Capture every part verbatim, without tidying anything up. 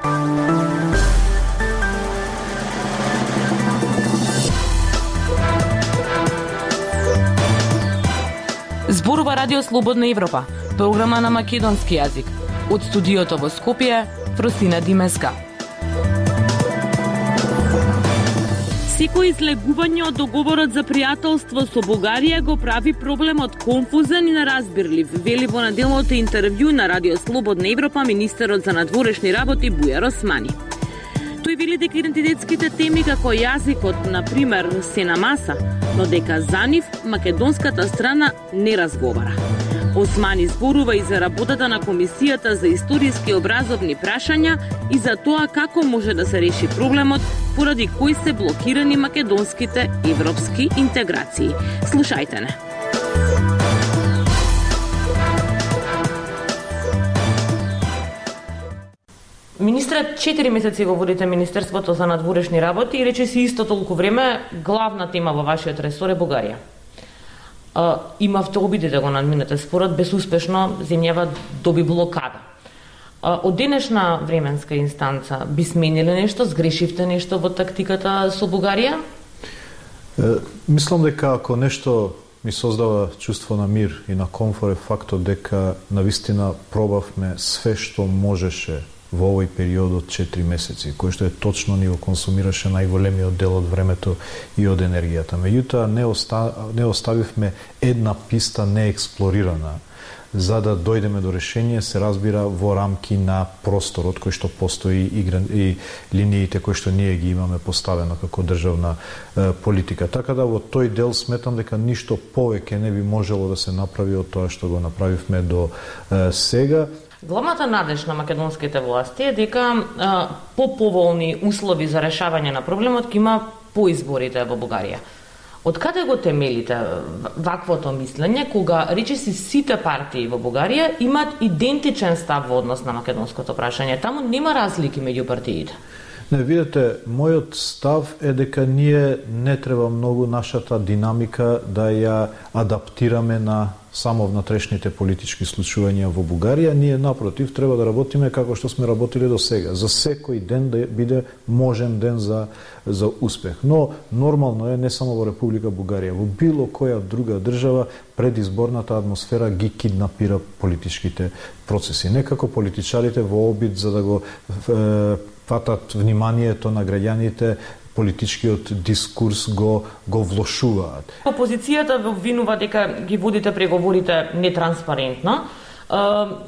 Зборува Радио Слободна Европа, програма на македонски јазик. Од студиото во Скопје, Фросина Димеска. Секој излегување од договорот за пријателство со Бугарија го прави проблемот конфузен и неразбирлив, вели во неделното интервју на Радио Слободна Европа министерот за надворешни работи Бујар Османи. Тој вели дека идентитетските теми како јазикот, например, се на маса, но дека за нив македонската страна не разговара. Османи зборува и за работата на Комисијата за историски образовни прашања и за тоа како може да се реши проблемот поради кој се блокирани македонските европски интеграции. Слушајте не. Министрат, четири месеци го водите Министерството за надворешни работи и рече си исто толку време главна тема во вашиот ресор е Бугарија. Uh, имавте обиди да го надминете спорот, безуспешно земјава доби блокада. Uh, од денешна временска инстанца би смениле нешто, сгрешивте нешто во тактиката со Бугарија? Uh, мислам дека ако нешто ми создава чувство на мир и на комфор е фактот дека навистина пробавме све што можеше во овој период од четири месеци, кој што е точно ни го консумираше најголемиот дел од времето и од енергијата. Меѓутоа не, оста, не оставивме една писта неексплорирана, за да дојдеме до решение, се разбира, во рамки на просторот кој што постои и, и линиите кои што ние ги имаме поставено како државна е, политика. Така да во тој дел сметам дека ништо повеќе не би можело да се направи од тоа што го направивме до е, сега. Главната надеж на македонските власти е дека а, по-поволни услови за решавање на проблемот ќе има по изборите во Бугарија. Од каде го темелите ваквото мислење, кога речиси сите партии во Бугарија имаат идентичен став во однос на македонското прашање? Таму нема разлики меѓу партиите. Не, видете, мојот став е дека ние не треба многу нашата динамика да ја адаптираме на само внатрешните политички случувања во Бугарија. Ние, напротив, треба да работиме како што сме работили до сега. За секој ден да биде можен ден за, за успех. Но нормално е не само во Република Бугарија, во било која друга држава предизборната атмосфера ги киднапира политичките процеси. Некако политичарите во обид за да го е, фатат вниманието на граѓаните, политичкиот дискурс го го влошуваат. Опозицијата ве обвинува дека ги водите преговорите нетранспарентно. Е,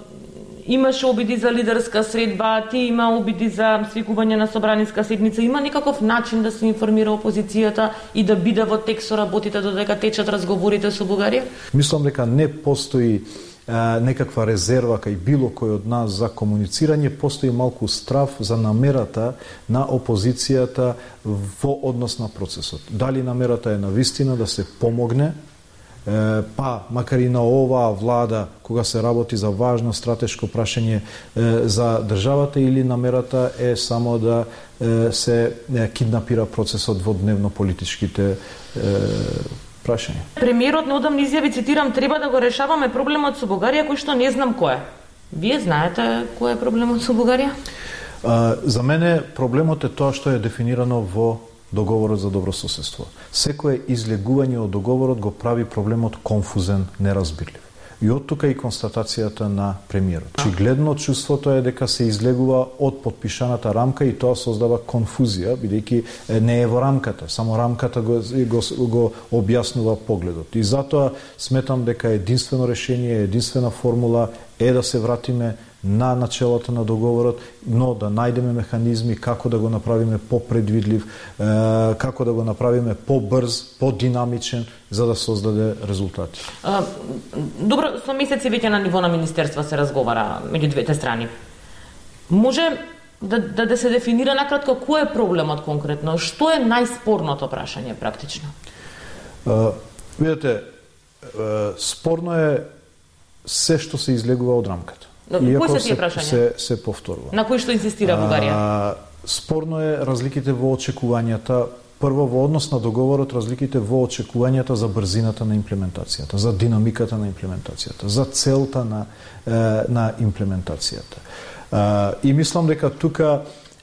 имаше обиди за лидерска средба, ти има обиди за свикување на собраниска седница. Има некаков начин да се информира опозицијата и да биде во текст со работите додека течат разговорите со Бугарија? Мислам дека не постои некаква резерва кај било кој од нас за комуницирање, постои малку страв за намерата на опозицијата во однос на процесот. Дали намерата е навистина да се помогне, па макар и на оваа влада кога се работи за важно стратешко прашање за државата, или намерата е само да се киднапира процесот во дневно-политичките прашање. Премиерот неодамна изјави, цитирам, треба да го решаваме проблемот со Бугарија, кој што не знам кој е. Вие знаете кој е проблемот со Бугарија? А, за мене проблемот е тоа што е дефинирано во договорот за добрососедство. Секое излегување од договорот го прави проблемот конфузен, неразбирлив. И од тука и констатацијата на премиерот. Очигледно чувството е дека се излегува од подпишаната рамка и тоа создава конфузија, бидејќи не е во рамката, само рамката го, го, го објаснува погледот. И затоа сметам дека единствено решение, единствена формула е да се вратиме на начелото на договорот, но да најдеме механизми како да го направиме попредвидлив, како да го направиме побрз, подинамичен, за да создаде резултати. А, добро, со месеци веќе на ниво на министерства се разговара меѓу двете страни. Може да, да, да се дефинира накратко кој е проблемот конкретно? Што е најспорното прашање практично? А, видете, спорно е се што се излегува од рамката. Но, кои се тие прашања? Се, се повторува. На кои што инсистира Бугарија? А, спорно е разликите во очекувањата. Прво, во однос на договорот, разликите во очекувањата за брзината на имплементацијата, за динамиката на имплементацијата, за целта на, е, на имплементацијата. А, и мислам дека тука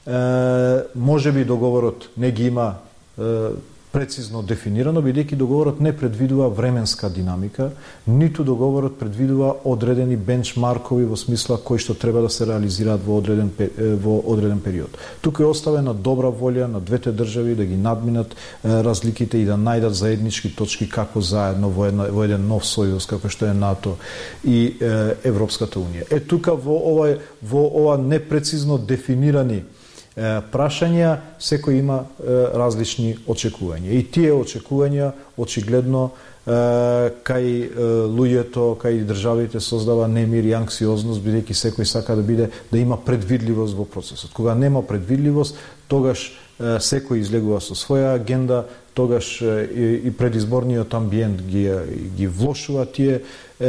можеби договорот не ги има прецизно дефинирано, бидејќи договорот не предвидува временска динамика, ниту договорот предвидува одредени бенчмаркови во смисла кои што треба да се реализираат во одреден во одреден период. Тука е оставена добра волја на двете држави да ги надминат разликите и да најдат заеднички точки како заедно во, една, во еден нов сојуз како што е НАТО и е, Европската унија. Е тука во ова во ова непрецизно дефинирани прашања, секој има различни очекувања. И тие очекувања очигледно кај луѓето, кај државите создава немир и анксиозност, бидејќи секој сака да биде да има предвидливост во процесот. Кога нема предвидливост, тогаш секој излегува со своја агенда, тогаш и предизборниот амбиент ги ги влошува тие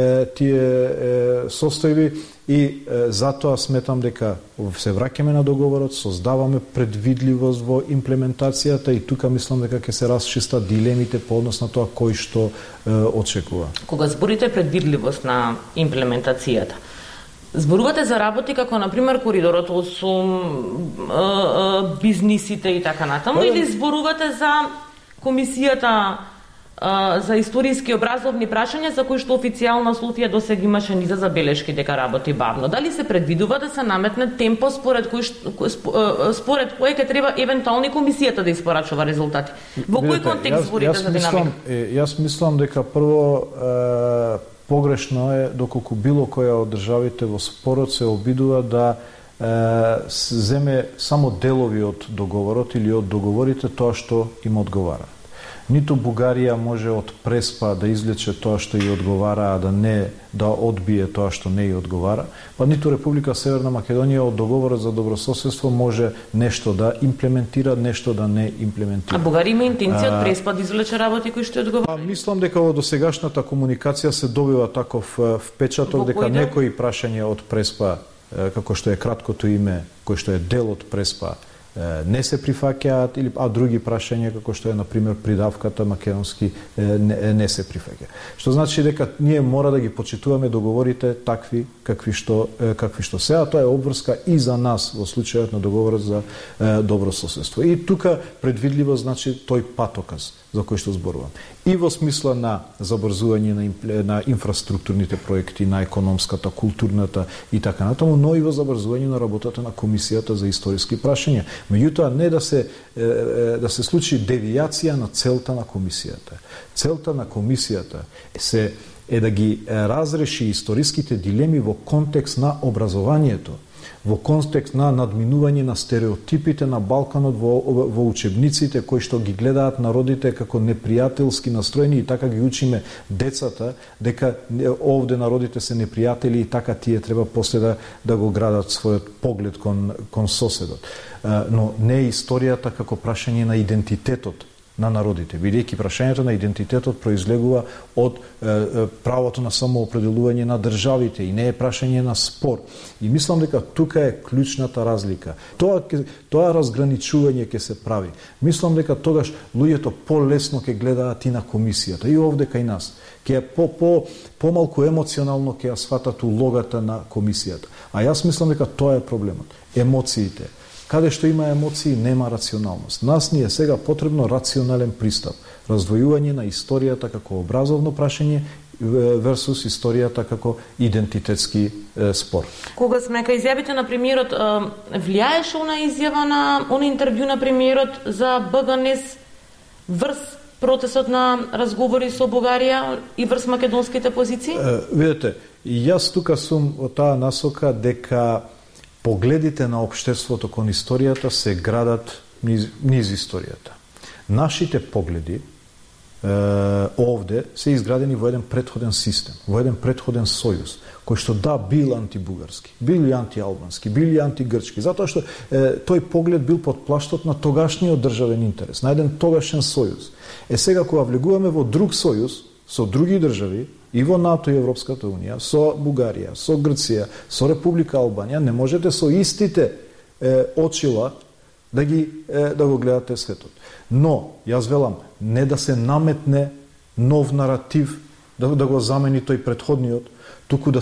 тие состојби. И е, затоа сметам дека се враќаме на договорот, создаваме предвидливост во имплементацијата и тука мислам дека ќе се расчистат дилемите по однос на тоа кој што е, очекува. Кога зборите предвидливост на имплементацијата, зборувате за работи како например коридорот осум, е, е, бизнисите и така натаму, или зборувате за комисијата за историски образовни прашања за кои што официјално Софија досега имаше низа забелешки дека работи бавно. Дали се предвидува да се наметне темпо според кој според кој ќе треба евентуално комисијата да испорачува резултати? Во кој контекст зборите за динамика? Јас мислам дека прво е, погрешно е доколку било која од државите во спорот се обидува да е, земе само делови од договорот или од договорите тоа што им одговара. Ниту Бугарија може од преспа да извлече тоа што ја одговара, а да не да одбие тоа што не ја одговара, па ниту Република Северна Македонија од договорот за добрососедство може нешто да имплементира, нешто да не имплементира. А Бугарија има интенција од преспа да извлече работи кои што ја одговара? Па мислам дека во досегашната комуникација се добива таков впечаток дека некои прашања од преспа, како што е краткото име, кој што е дел од преспа, не се прифаќаат, или а други прашања како што е на пример придавката македонски не, не се прифаќа. Што значи дека ние мора да ги почитуваме договорите такви какви што какви што се, а тоа е обврска и за нас во случајот на договорот за е, добро соседство. И тука предвидливо значи тој патоказ за кој што зборувам. И во смисла на забрзување на, на инфраструктурните проекти, на економската, културната и така натаму, но и во забрзување на работата на комисијата за историски прашања. Меѓутоа не да се да се случи девијација на целта на комисијата. Целта на комисијата се е да ги разреши историските дилеми во контекст на образованието, во контекст на надминување на стереотипите на Балканот во, во учебниците кои што ги гледаат народите како непријателски настроени и така ги учиме децата дека овде народите се непријатели и така тие треба после да, да го градат својот поглед кон, кон соседот. Но не е историјата како прашање на идентитетот на народите, бидејќи прашањето на идентитетот произлегува од е, правото на самоопределување на државите и не е прашање на спор. И мислам дека тука е клучната разлика. Тоа тоа разграничување ќе се прави. Мислам дека тогаш луѓето полесно ќе гледаат и на комисијата, и овде кај нас. Ќе по по помалку емоционално ќе ја сватат улогата на комисијата. А јас мислам дека тоа е проблемот. Емоциите. Каде што има емоции, нема рационалност. Нас ни е сега потребно рационален пристап. Раздвојување на историјата како образовно прашање версус историјата како идентитетски е, спор. Кога сме кај изјавите на премиерот, влијаеше она изјава на она интервју на премиерот за БГНС врз процесот на разговори со Бугарија и врз македонските позиции? Е, видете, јас тука сум од таа насока дека погледите на општеството кон историјата се градат низ, низ историјата. Нашите погледи е, овде се изградени во еден претходен систем, во еден претходен сојуз, кој што да бил антибугарски, бил и антиалбански, бил и антигрчки, затоа што е, тој поглед бил под плаштот на тогашниот државен интерес, на еден тогашен сојуз. Е сега кога влегуваме во друг сојуз со други држави, и во НАТО и Европската унија, со Бугарија, со Грција, со Република Албанија, не можете со истите е, очила да ги е, да го гледате светот. Но јас велам не да се наметне нов наратив да, да го замени тој претходниот, туку да се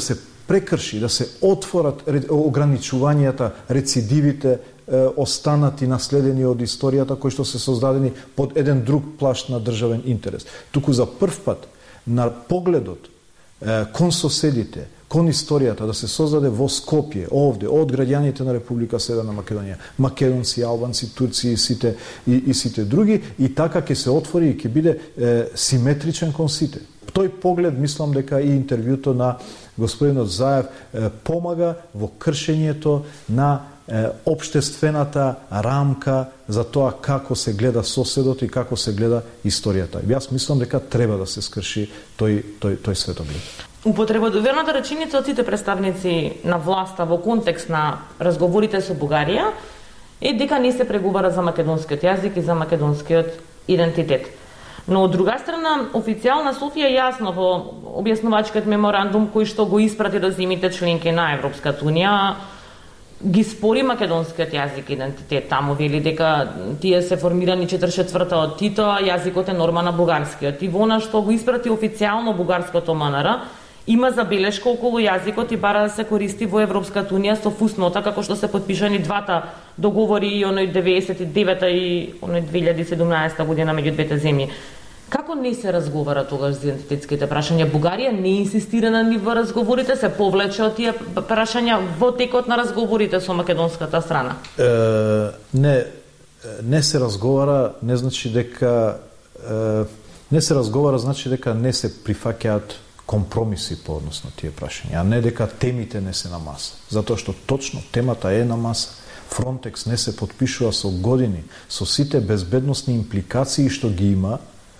прекрши, да се отворат ограничувањата, рецидивите, останати наследени од историјата кои што се создадени под еден друг плашт на државен интерес. Туку за прв пат на погледот кон соседите, кон историјата да се создаде во Скопје, овде, од граѓаните на Република Северна Македонија, македонци, албанци, турци и сите, и, и сите други, и така ќе се отвори и ќе биде е, симетричен кон сите. Тој поглед, мислам дека и интервјуто на господинот Заев е, помага во кршењето на е, обштествената рамка за тоа како се гледа соседот и како се гледа историјата. И јас мислам дека треба да се скрши тој, тој, тој светоглед. Употребодовената реченица од сите представници на власта во контекст на разговорите со Бугарија е дека не се преговара за македонскиот јазик и за македонскиот идентитет. Но од друга страна, официјална Софија јасно во објаснувачкиот меморандум кој што го испрати до земјите членки на Европската унија ги спори македонскиот јазик и идентитет. Таму вели дека тие се формирани четиридесет и четврта од Тито, а јазикот е норма на бугарскиот. И во она што го испрати официјално бугарското МНР, има забелешка околу јазикот и бара да се користи во Европската унија со фуснота, како што се подпишани двата договори, и оној деветдесет и девета и оној две илјади и седумнаесета година меѓу двете земји. Како не се разговара тогаш за идентитетските прашања? Бугарија не инсистира на нив разговорите, се повлече од тие прашања во текот на разговорите со македонската страна? Е, не, не се разговара, не значи дека е, не се разговара, значи дека не се прифаќаат компромиси по однос на тие прашања, а не дека темите не се на маса. Затоа што точно темата е на маса. Фронтекс не се подпишува со години, со сите безбедносни импликации што ги има,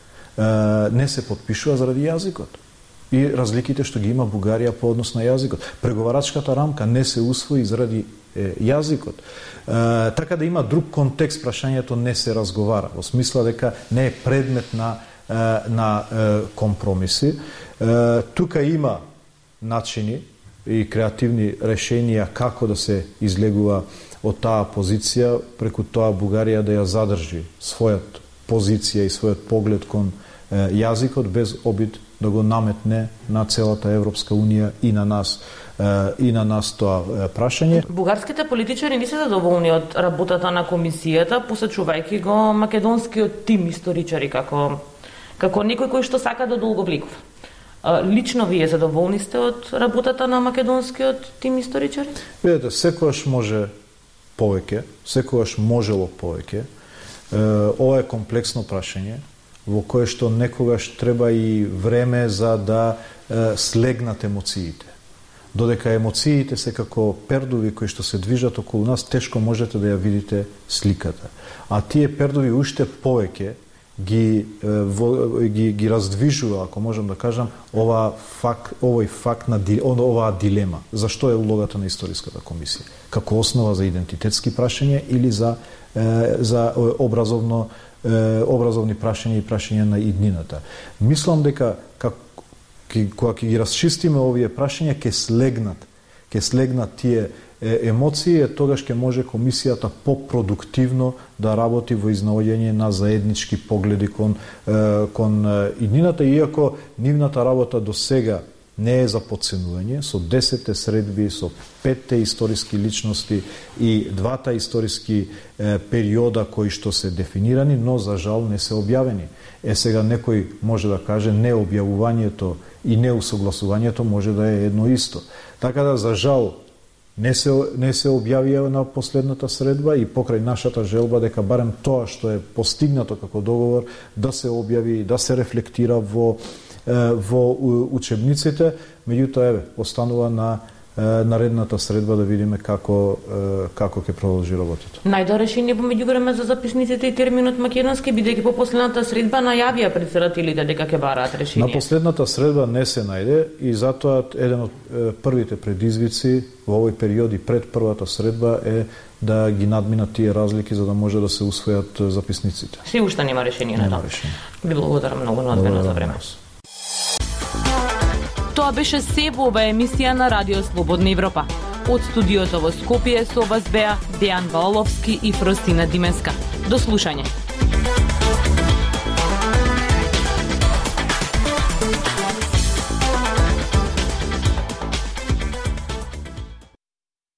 не се подпишува заради јазикот и разликите што ги има Бугарија по однос на јазикот. Преговарачката рамка не се усвои заради е, јазикот. Е, така да има друг контекст, прашањето не се разговара, во смисла дека не е предмет на, е, на е, компромиси. Е, тука има начини и креативни решенија како да се излегува од таа позиција, преку тоа Бугарија да ја задржи својот позиција и својот поглед кон е, јазикот без обид да го наметне на целата Европска унија и на нас е, и на нас тоа е, прашање. Бугарските политичари не се задоволни од работата на комисијата, посечувајќи го македонскиот тим историчари како како некој кој што сака да долго влекува. Лично вие задоволни сте од работата на македонскиот тим историчари? Видете, секогаш може повеќе, секогаш можело повеќе. Ова е комплексно прашање во кое што некогаш треба и време за да слегнат емоциите. Додека емоциите се како пердуви кои што се движат околу нас, тешко можете да ја видите сликата. А тие пердуви уште повеќе ги, во, ги, ги раздвижува, ако можам да кажам, ова факт, овој факт на оваа дилема. Зашто е улогата на историската комисија? Како основа за идентитетски прашања или за за образовно образовни прашања и прашања на иднината. Мислам дека кога ќе ги расчистиме овие прашања ќе слегнат, ќе слегнат тие емоции, тогаш ќе може комисијата попродуктивно да работи во изнаоѓање на заеднички погледи кон кон иднината, иако нивната работа до сега не е за подценување, со десетте средби, со петте историски личности и двата историски е, периода кои што се дефинирани, но за жал не се објавени. Е сега некој може да каже необјавувањето и неусогласувањето може да е едно исто. Така да за жал не се не се објавија на последната средба и покрај нашата желба дека барем тоа што е постигнато како договор да се објави, да се рефлектира во во учебниците, меѓутоа еве останува на наредната средба да видиме како како ќе продолжи работата. Најдо решение во меѓувреме за записниците и терминот македонски, бидејќи по последната средба најавија претседателите дека ќе бараат решение. На последната средба не се најде и затоа еден од првите предизвици во овој период и пред првата средба е да ги надминат тие разлики за да може да се усвојат записниците. Се уште нема решение на тоа. Ви благодарам многу на одвоено за време. Тоа беше се во ова емисија на Радио Слободна Европа. Од студиото во Скопје со вас беа Дејан Ваоловски и Фростина Димеска. До слушање.